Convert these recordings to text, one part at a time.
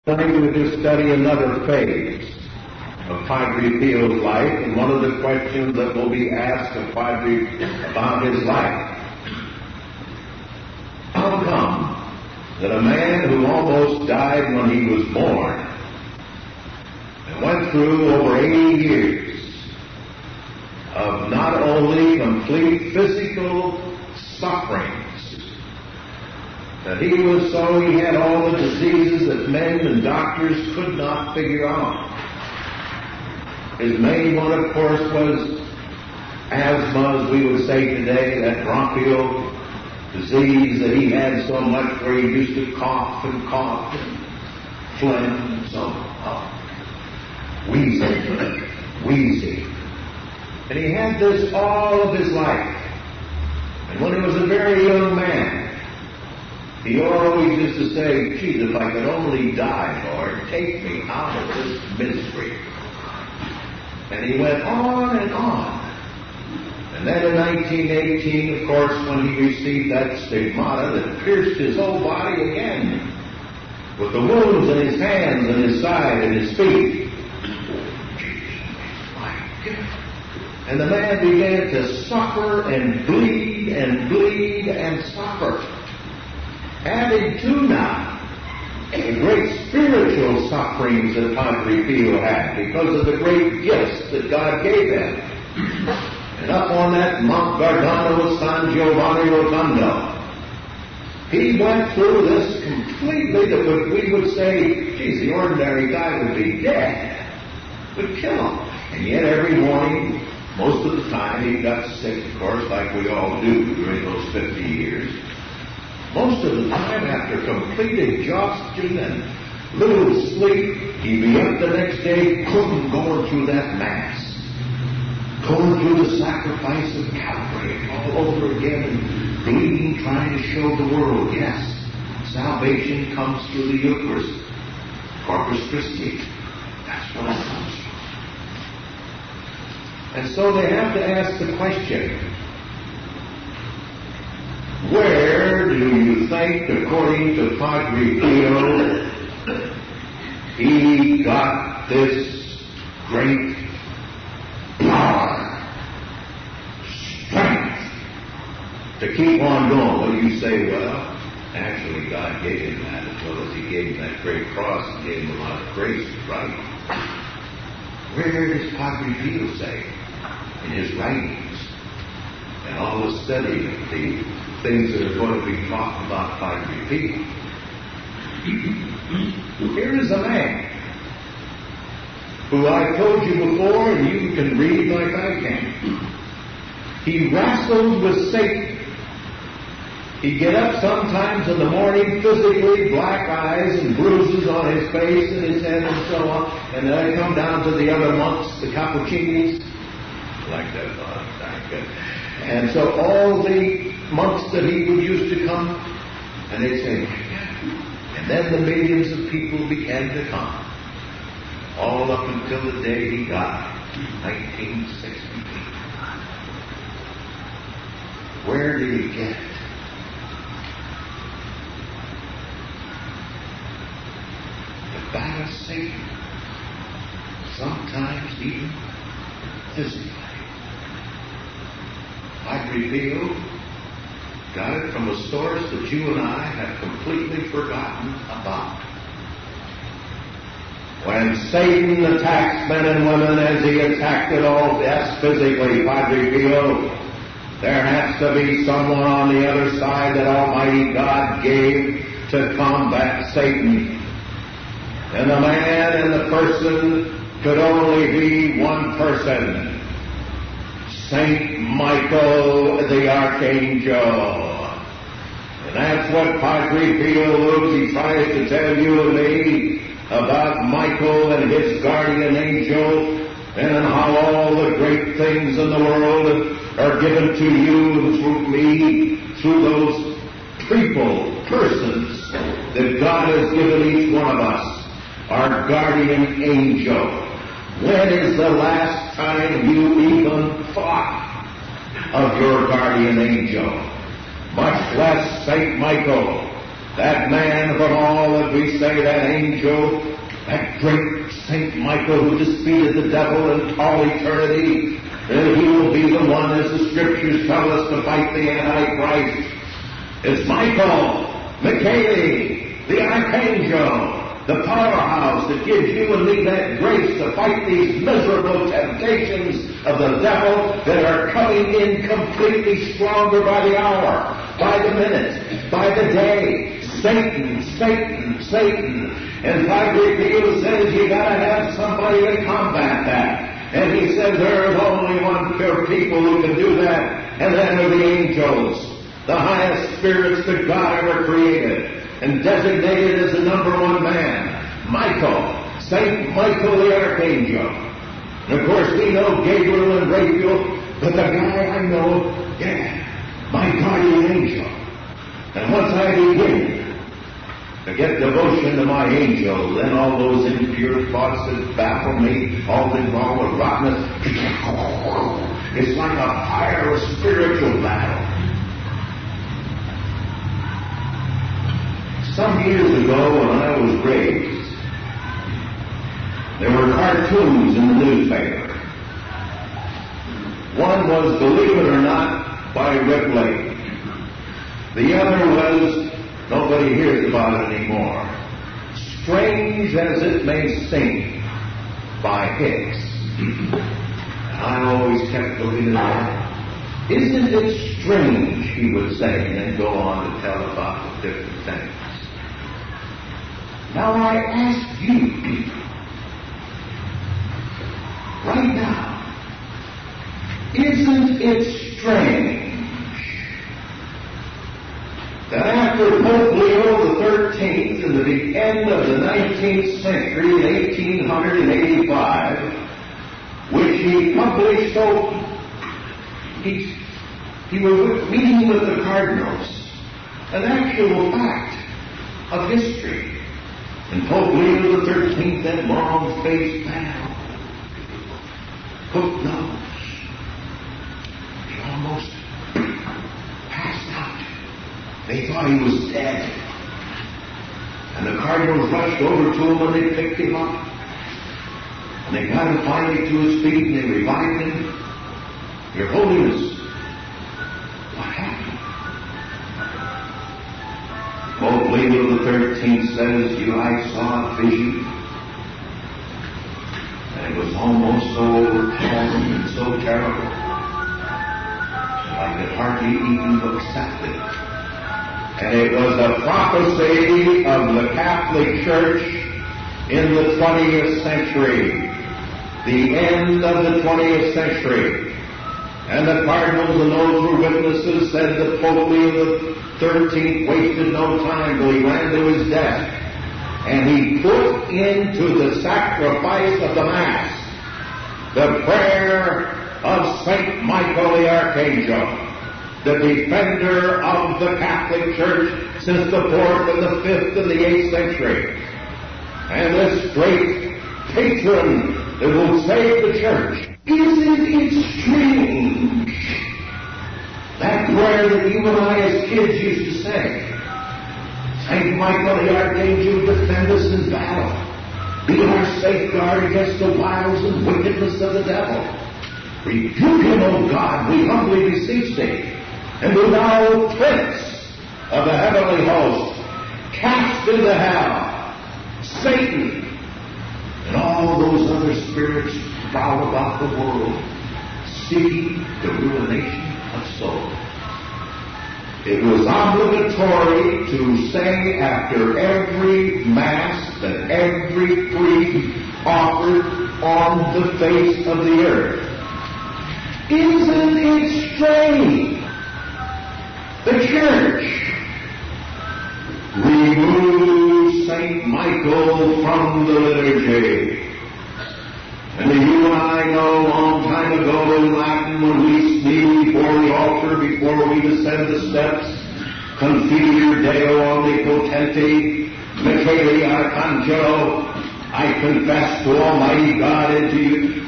going to just study another phase of Padre Pio's life, and one of the questions that will be asked of Padre about his life. How come that a man who almost died when he was born and went through over 80 years of not only complete physical sufferings, that he had all the diseases that men and doctors could not figure out. His main one, of course, was asthma, as we would say today, that bronchial disease that he had so much, where he used to cough and phlegm and so on. Wheezing. And he had this all of his life. And when he was a very young man, he always used to say, "Gee, if I could only die, Lord, take me out of this misery." And he went on and on. And then in 1918, of course, when he received that stigmata that pierced his whole body again, with the wounds in his hands and his side and his feet. My goodness. And the man began to suffer and bleed and suffer. Added to now the great spiritual sufferings that Padre Pio had because of the great gifts that God gave him. And up on that Mount Gargano San Giovanni Rotondo, he went through this completely that we would say, geez, the ordinary guy would be dead, would kill him. And yet every morning, most of the time, he got sick, of course, like we all do during those 50 years. Most of the time, after complete exhaustion and little sleep, he'd be up the next day, going through that Mass. Going through the sacrifice of Calvary all over again and bleeding, trying to show the world, yes, salvation comes through the Eucharist, Corpus Christi. That's what it comes from. And so they have to ask the question, where do you think, according to Padre Pio, he got this great power, strength to keep on going? Well, you say, well, actually God gave him that, as well as he gave him that great cross and gave him a lot of grace, right? Where does Padre Pio say in his writings and all the study of the things that are going to be talked about Padre Pio? Here is a man who I told you before, and you can read like I can. He wrestled with Satan. He'd get up sometimes in the morning, physically, black eyes and bruises on his face and his head and so on, and then I'd come down to the other monks, the Cappuccinis, like that, thank God. And so all the monks that he would used to come, and they'd say, and then the millions of people began to come. All up until the day he died, 1968. Where did he get it? To battle Satan, sometimes even physically. Padre Pio got it from a source that you and I have completely forgotten about. When Satan attacks men and women as he attacked it all, yes, physically, Padre Pio, there has to be someone on the other side that Almighty God gave to combat Satan. And the man and the person could only be one person, Saint Michael the Archangel. And that's what Padre Pio lives. He tries to tell you and me about Michael and his guardian angel, and how all the great things in the world are given to you and through me, through those people, persons that God has given each one of us, our guardian angel. When is the last time you even thought of your guardian angel? Much less Saint Michael. That man from all that we say, that angel, that great Saint Michael who defeated the devil in all eternity, and he will be the one, as the Scriptures tell us, to fight the Antichrist. It's Michael, Michaeli, the Archangel, the powerhouse that gives you and me that grace to fight these miserable temptations of the devil that are coming in completely stronger by the hour, by the minute, by the day. Satan, Satan, Satan. And Father Reveal says you got to have somebody to combat that. And he said there is only one pure people who can do that, and that are the angels, the highest spirits that God ever created, and designated as the number one man, Michael, Saint Michael the Archangel. And of course we know Gabriel and Raphael, but the guy I know, my guardian angel. And once I begin to get devotion to my angel, then all those impure thoughts that baffle me, all that wrong with rottenness, it's like a fire of spiritual battle. Some years ago, when I was raised, there were cartoons in the newspaper. One was Believe It or Not by Rick Lake. The other was, nobody hears about it anymore, Strange as It May Seem by Hicks. I always kept looking at that. Isn't it strange, he would say, and then go on to tell about the different things. Now I ask you people, right now, isn't it strange that after Pope Leo XIII, in the end of the 19th century, in 1885, which he published, he was meeting with the cardinals, an actual fact of history. And Pope Leo XIII, that long-faced man, hooked nose, he almost passed out. They thought he was dead. And the cardinals rushed over to him and they picked him up. And they got him finally to his feet and they revived him. Your Holiness, what happened? Pope Leo XIII says, I saw a vision. And it was almost so overpowering and so terrible that I could hardly even accept it. And it was a prophecy of the Catholic Church in the 20th century, the end of the 20th century. And the cardinals and those who were witnesses said that Pope Leo XIII wasted no time till he ran to his desk and he put into the sacrifice of the Mass the prayer of Saint Michael the Archangel, the defender of the Catholic Church since the 4th and the 5th and the 8th century. And this great patron that will save the Church. Isn't it strange? That prayer that you and I as kids used to say. Saint Michael the Archangel, defend us in battle. Be our safeguard against the wiles and wickedness of the devil. Rebuke him, O God, we humbly beseech thee. And do thou, Prince of the heavenly host, cast into hell Satan and all those other spirits prowl about the world, seeking the ruination of souls. It was obligatory to say after every Mass that every priest offered on the face of the earth. Isn't it strange? The Church removed St. Michael from the liturgy. And you and I know a long time ago in Latin, when we kneel before the altar, before we descend the steps, Confiteor Deo Omnipotenti, Michaeli Archangelo, I confess to Almighty God and to you,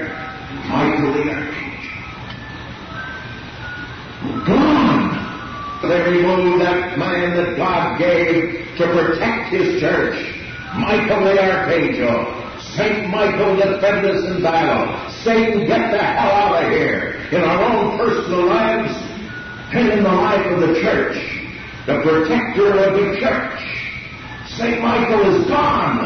Michael the Archangel. Gone. They removed that man that God gave to protect His church, Michael the Archangel. Saint Michael defend us in battle. Satan, get the hell out of here in our own personal lives and in the life of the church. The protector of the church. Saint Michael is gone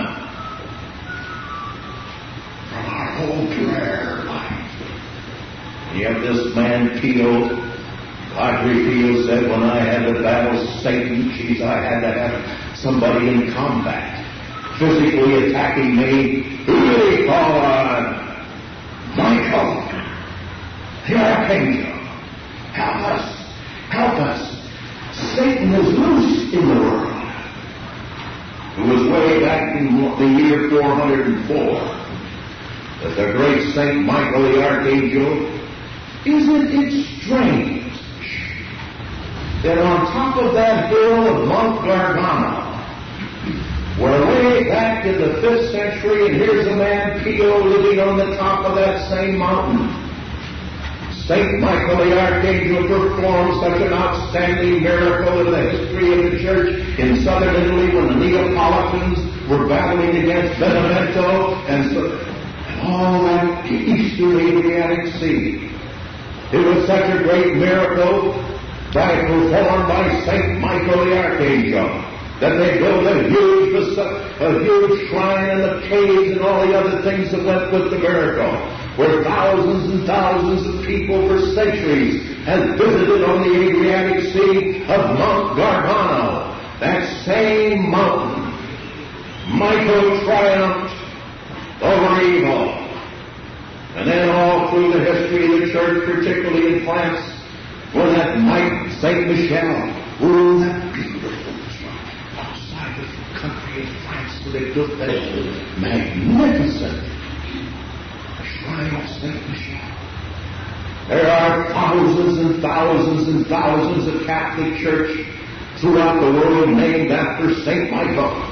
from our whole prayer life. And yet this man Pio, Padre Pio said, when I had to battle Satan, I had to have somebody in combat, physically attacking me. Who did he call on? Michael, the Archangel. Help us. Help us. Satan is loose in the world. It was way back in the year 404 that the great Saint Michael the Archangel, isn't it strange that on top of that hill of Mount Gargano, where way back in the 5th century, and here's a man, Pio, living on the top of that same mountain, Saint Michael the Archangel performed such an outstanding miracle in the history of the church in southern Italy when the Neapolitans were battling against Benevento and all that eastern Adriatic Sea. It was such a great miracle performed by Saint Michael the Archangel that they built a huge shrine and the caves and all the other things that went with the miracle, where thousands and thousands of people for centuries have visited on the Adriatic Sea of Mount Gargano. That same mountain, Michael triumphed over evil. And then all through the history of the church, particularly in France, when that knight, Saint Michel, ruled that beautiful outside of the country of France, where they built that magnificent shrine of Saint Michel. There are thousands and thousands and thousands of Catholic church throughout the world named after Saint Michael.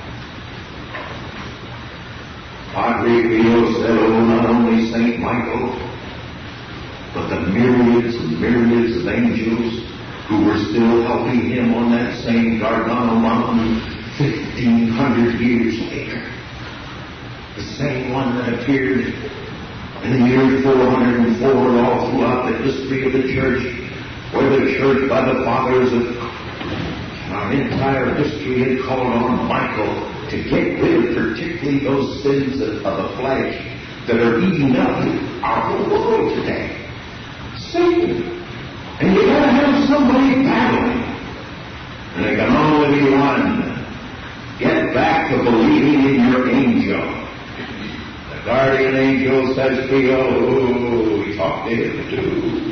Padre Pio said, oh, not only Saint Michael, but the myriads and myriads of angels who were still helping him on that same Gargano mountain 1,500 years later. The same one that appeared in the year 404 and all throughout the history of the church, where the church by the fathers of our entire history had called on Michael to get rid of particularly those sins of the flesh that are eating up our whole world today. Satan. And you gotta have somebody battling. And there can only be one. Get back to believing in your angel. The guardian angel says to you, oh, we talked to him too.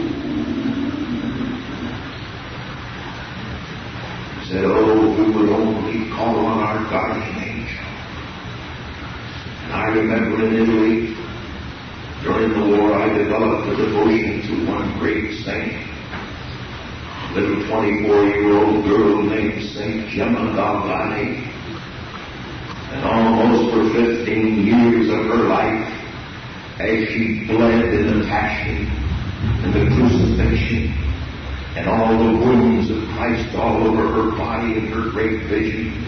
He said, oh, we would only call on our guardian angel. And I remember in Italy, during the war, I developed a devotion to one great saint, a little 24-year-old girl named Saint Gemma Galvani. And almost for 15 years of her life, as she bled in the passion and the crucifixion and all the wounds of Christ all over her body and her great visions,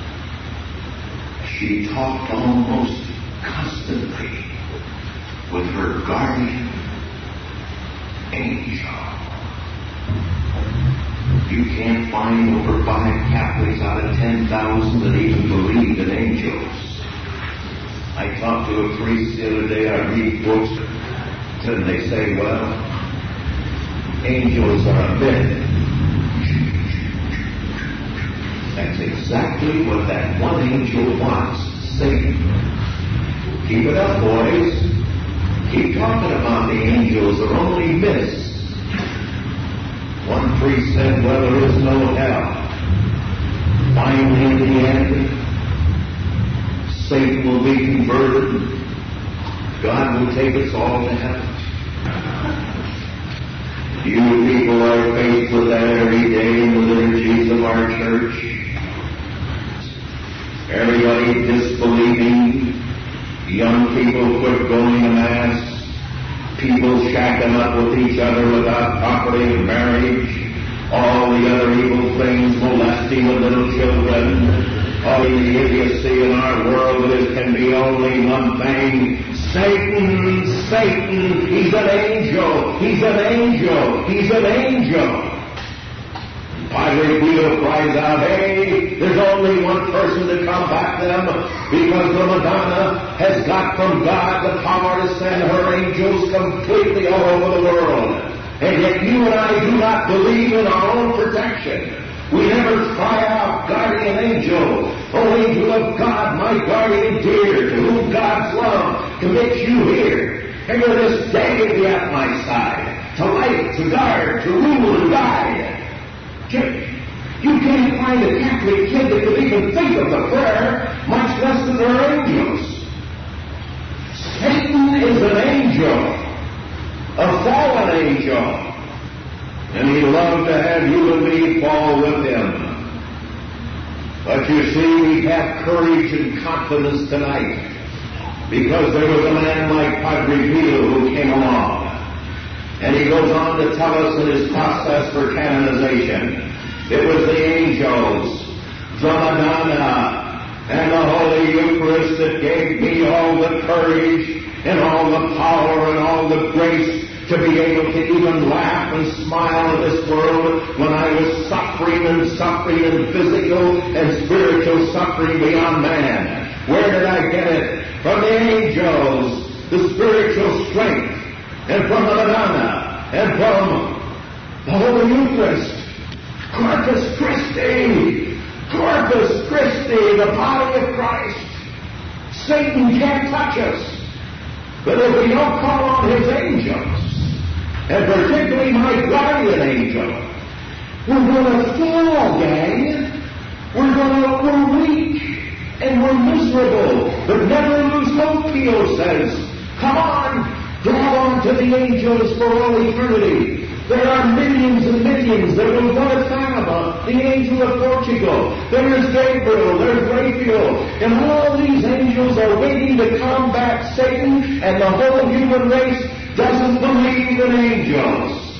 she talked almost constantly with her guardian angel. You can't find over 5 Catholics out of 10,000 that even believe in angels. I talked to a priest the other day. I read books, and they say, well, angels are a myth. That's exactly what that one angel wants, Satan. Keep it up, boys. Keep talking about the angels. They're only myths. One priest said, well, there is no hell. Finally, in the end, Satan will be converted. God will take us all to heaven. You people are faced with that every day in the liturgies of our church. Everybody disbelieving. Young people quit going to Mass. People shacking up with each other without property of marriage. All the other evil things, molesting the little children, all the idiocy in our world, there can be only one thing. Satan, Satan, he's an angel, he's an angel, he's an angel. Padre Pio cries out, hey, there's only one person to combat them, because the Madonna has got from God the power to send her angels completely all over the world. And yet you and I do not believe in our own protection. We never cry out, guardian angel, O angel of God, my guardian dear, to whom God's love commits you here. And you're this day to be at my side, to light, to guard, to rule and guide. You can't find a Catholic kid that could even think of the prayer, much less that they're angels. Satan is an angel, a fallen angel, and he'd love to have you and me fall with him. But you see, we have courage and confidence tonight because there was a man like Padre Pio who came along. And he goes on to tell us in his process for canonization, it was the angels, the Madonna, and the Holy Eucharist that gave me all the courage and all the power and all the grace to be able to even laugh and smile at this world when I was suffering and physical and spiritual suffering beyond man. Where did I get it? From the angels, the spiritual strength, and from the Madonna, and from the Holy Eucharist. Corpus Christi! Corpus Christi, the body of Christ. Satan can't touch us. But if we don't call on his angels, and particularly my guardian angel, we're going to fall, gang. We're weak, and we're miserable. But never lose hope, Pio says. Come on, grab on to the angels for all eternity. There are millions and millions. There was one at Fatima, the angel of Portugal. There is Gabriel, there's Raphael. And all these angels are waiting to combat Satan, and the whole human race doesn't believe in angels.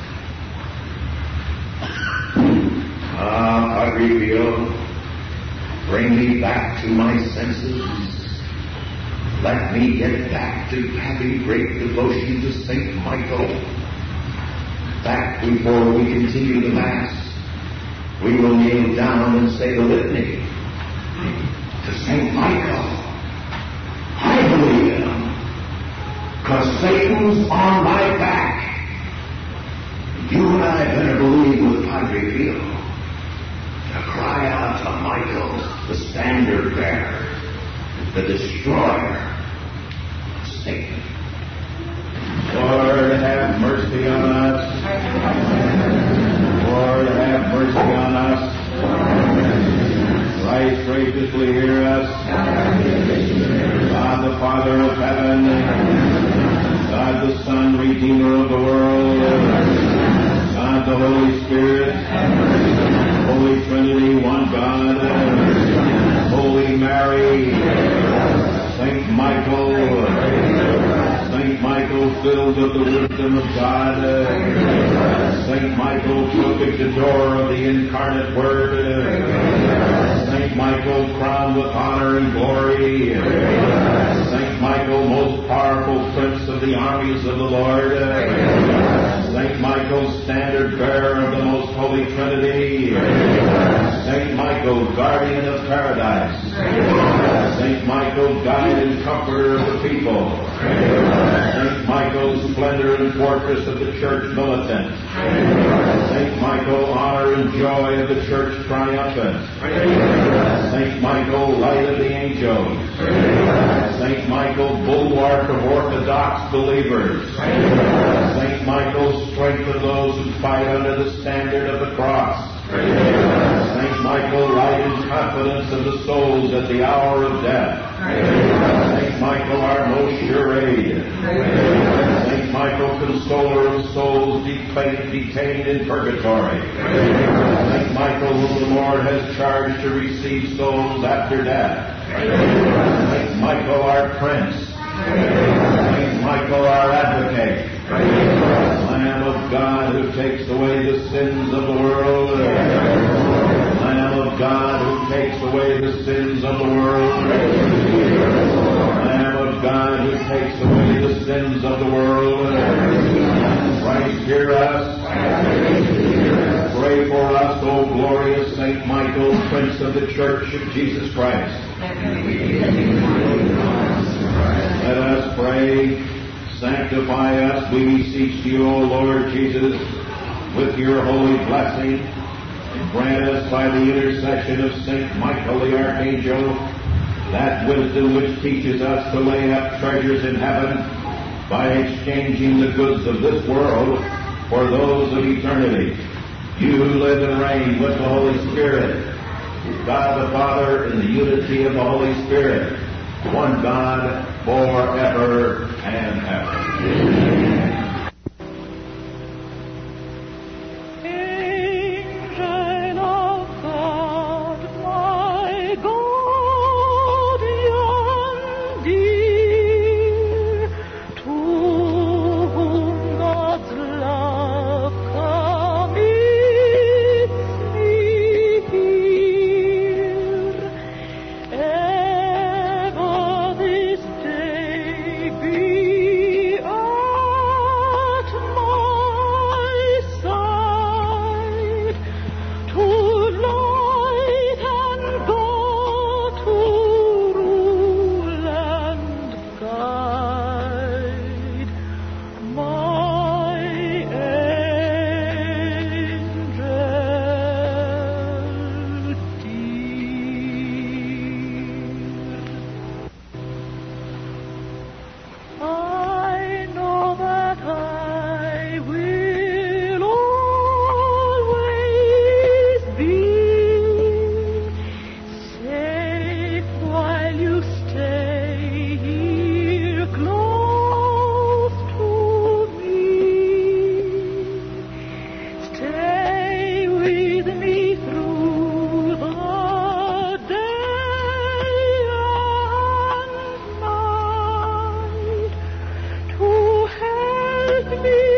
Padre Pio, bring me back to my senses. Let me get back to having great devotion to St. Michael. Back before we continue the Mass, we will kneel down and say the litany to St. Michael. I believe in him, because Satan's on my back. You and I better believe with Padre Pio to cry out to Michael, the standard bearer, the destroyer of Satan. Lord, have mercy on us. Lord, have mercy on us. Christ, graciously hear us. God, the Father of heaven, God, the Son, Redeemer of the world, God, the Holy Spirit, Holy Trinity, one God, Holy Mary, Saint Michael, Saint Michael filled with the wisdom of God. Saint Michael took at the door of the incarnate Word. Saint Michael crowned with honor and glory. Saint Michael, most powerful prince of the armies of the Lord. Saint Michael, standard bearer of the most holy Trinity. Saint Michael, guardian of paradise. Saint Michael, guide and comforter of the people. Saint Michael, splendor and fortress of the church militant. Saint Michael, honor and joy of the church triumphant. Saint Michael, light of the angels. Saint Michael, bulwark of orthodox believers. Saint Michael, strength of those who fight under the standard of the cross. Saint Michael, light and confidence of the souls at the hour of death. Saint Michael, our most sure aid. Saint Michael, consoler of souls detained in purgatory. Saint Michael, whom the Lord has charged to receive souls after death. Saint Michael, our Prince. Saint Michael, our Advocate. Lamb of God who takes away the sins of the world. Lamb of God who takes away the sins of the world. Lamb of God who takes away the sins of the world. Christ, hear us. Pray for us, O glorious Saint Michael, Prince of the Church of Jesus Christ. Let us pray. Sanctify us, we beseech you, O Lord Jesus, with your holy blessing, and grant us by the intercession of Saint Michael the Archangel that wisdom which teaches us to lay up treasures in heaven by exchanging the goods of this world for those of eternity. You who live and reign with the Holy Spirit, God the Father in the unity of the Holy Spirit, one God, forever and ever. Amen. Me